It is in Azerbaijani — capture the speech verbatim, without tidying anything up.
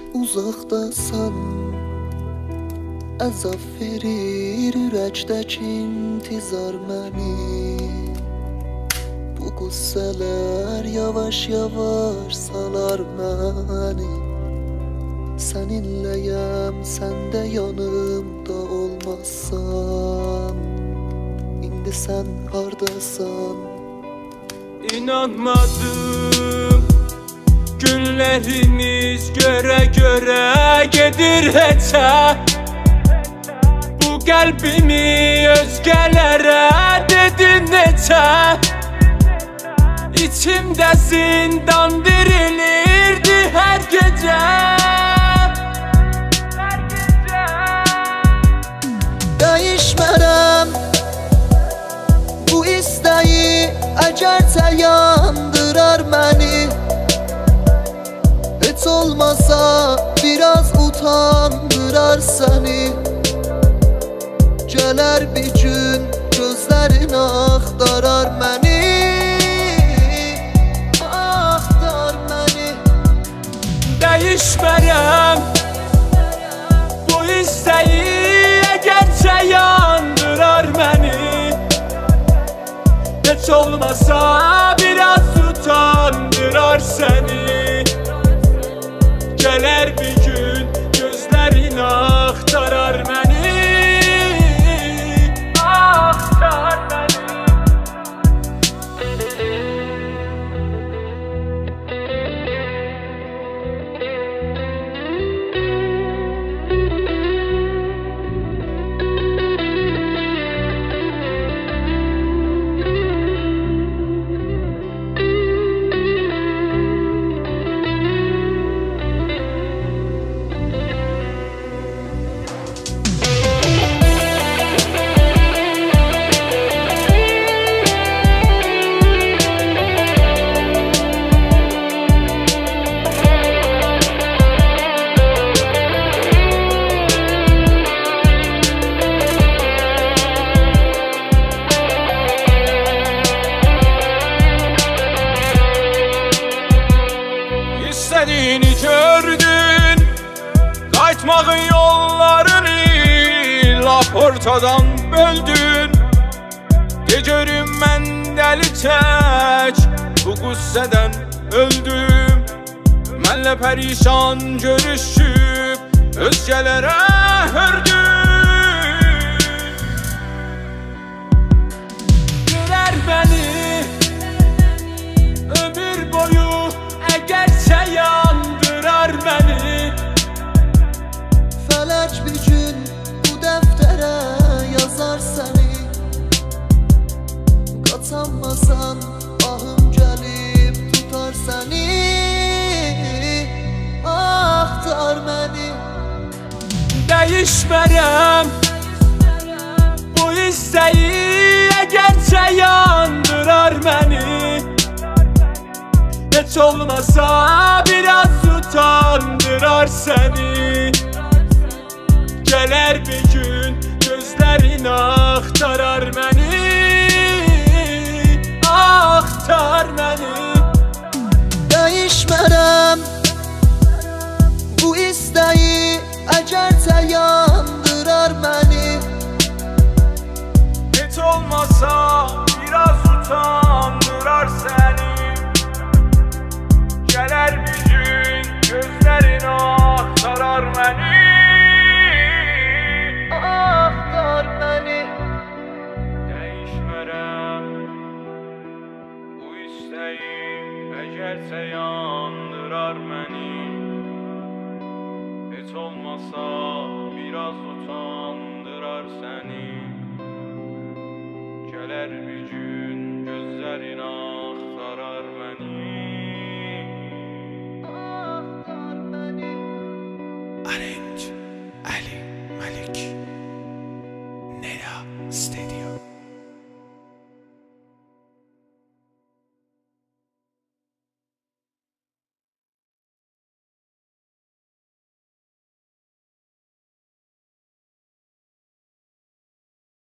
uzaqdasan, əzab verir ürəkdəki intizar məni. Bu qüssələr yavaş-yavaş salar məni. Səninləyəm, sən də yanımda olmazsan. İndi sən hardasan? İnanmadım, günlərimiz görə-görə gedir heçə. Bu qəlbimi özgələrə dedin neçə. İçimdə zindan dirilirdi hər gecə. Dəyişmərəm bu istəyi, əgərcə yandırar məni. Heç olmasa biraz utandırar səni. Gələr bir gün gözlərin axtarar məni. Axtar məni. Dəyişmərəm bu istəyi, əgərcə yandırar məni. Heç olmasa biraz utandırar səni. Gələr bir gün gözlərin axtarar məni. Axtar məni. İstədiyini gördün, qayıtmağın yollarını lap ortadan böldün. De görüm mən dəli tək bu qüssədən öldüm. Mənlə pərişan görüşüb özgələrə hördüm. Görər məni ömür boyu, əgərcə yandırar məni. Fələk bir gün bu dəftərə yazar səni. Qaçanmasan ahım gəlib tutar səni. Axtar məni. Dəyişmərəm bu istəyi, əgərcə yandırar məni. Heç olmasa biraz utandırar səni. Gələr bir gün gözlərin axtarar məni. Axtar məni. Dəyişmərəm bu istəyi, əgərcə yandırar məni. Heç olmasa biraz utandırar səni. Gələr bir gün gözlərin axtarar məni. Axtar məni. Dəyişmərəm bu istəyi, əgərcə yandırar məni. Heç olmasa biraz utandırar səni. Gələr bir gün gözlərin axtarar məni.